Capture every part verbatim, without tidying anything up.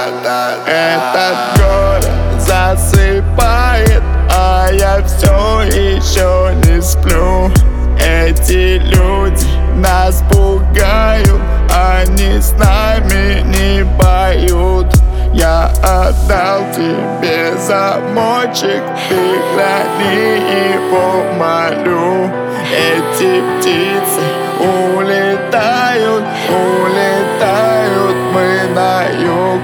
Этот город засыпает, а я все еще не сплю. Эти люди нас пугают, они с нами не поют. Я отдал тебе замочек, ты храни его, молю. Эти птицы улетают, улетают мы на юг.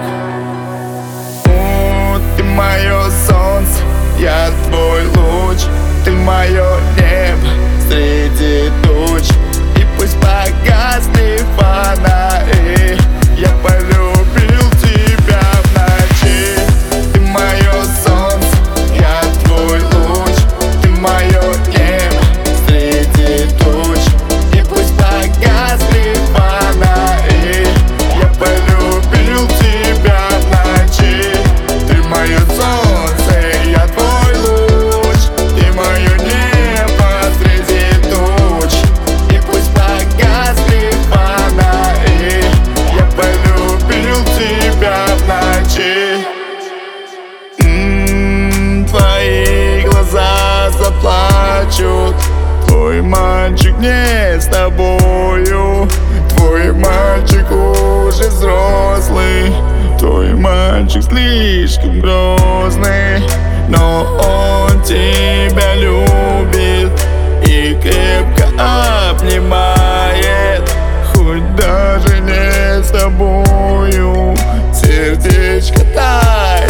О, ты мое солнце, я твой луч, ты мое небо среди туч. И пусть погасли фонари, я полюбил тебя в ночи. Ты мое солнце, я твой луч, ты мое небо среди туч. И пусть погасли фонари, я полюбил тебя в ночи. Ты мое солнце, я твой луч, ты мое небо среди туч. И пусть погасли фонари, я полюбил тебя в ночи. М-м, твои глаза заплачут, твой мальчик не с тобою. Твой мальчик уже взрослый, твой мальчик слишком грозный. Но он тебя любит и крепко обнимает, хоть даже не с тобою. Сердечко тает.